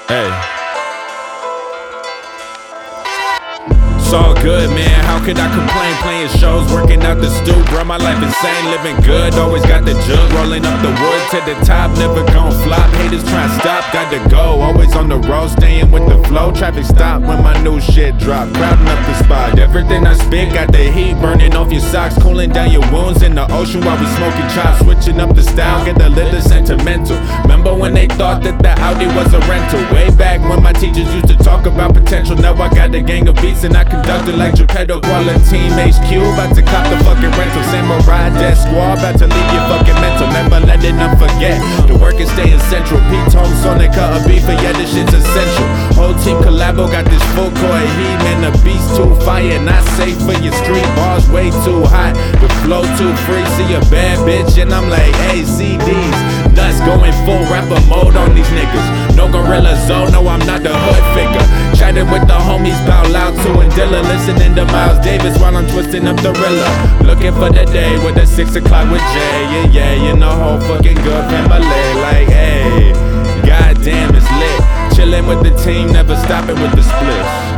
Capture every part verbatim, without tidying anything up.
Hey. It's all good, man, how could I complain? Playing shows, working out the stoop, bro, my life insane, living good, always got the jug, rolling up the wood to the top, never gon' flop, haters try to stop, got to go, always on the road, staying with the flow, traffic stop when my new shit drop, crowding up the spot, everything I spit got the heat, burning off your socks, cooling down your wounds in the ocean while we smoking chops, switching up the style, get a little sentimental, remember when they thought that the Audi was a rental, way back when my teachers used to talk about potential, now I got a gang of beats and I can conducted like Geppetto, quality team H Q, about to cop the fucking rental. Samurai Death Squad, about to leave you fucking mental. Never let it not forget, the work is staying central. Pete Tone, Sonic, cut a beef, but yeah, this shit's essential. Whole team collabo, got this full core heat, man, the beat's too fire. Not safe for your street, bars way too hot. The flow too free, see a bad bitch, and I'm like, hey, C Ds. Nuts going full rapper mode on these niggas. No Gorilla Zone, no, I'm not the hood figure. Chatting with the homies, bow loud to and Dilla. Listening to Miles Davis while I'm twisting up the Rilla. Looking for the day with the six o'clock with Jay. Yeah, yeah, in the whole fucking good family. Like, hey, goddamn, it's lit. Chilling with the team, never stopping with the splits.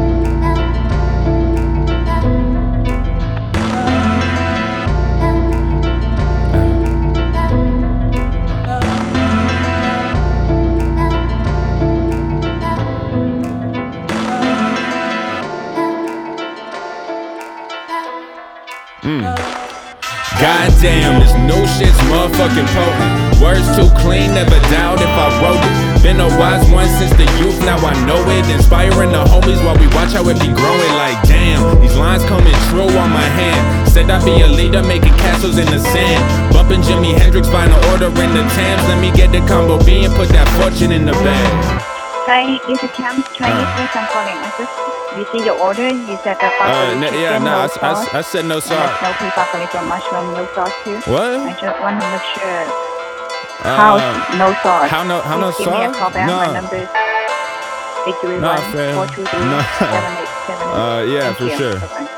Mm. Goddamn, this new shit's motherfucking potent. Words too clean, never doubt if I wrote it. Been a wise one since the youth, now I know it. Inspiring the homies while we watch how it be growing. Like damn, these lines coming true on my hand. Said I'd be a leader, making castles in the sand. Bumping Jimi Hendrix, final order in the Tams. Let me get the combo B and put that fortune in the bag. Hi, this is Cam. Chinese place I'm calling. I just you see your order. You said the uh, no, yeah, no, I, I, I said no sauce. No beef broccoli from mushroom, no sauce too. What? I just want to make sure. Uh, how no sauce? How no? How no sauce? sauce? Give me a call back. No. My number is eight three one four two three seven eight seven eight. Uh, yeah, Thank for you. sure. Bye-bye.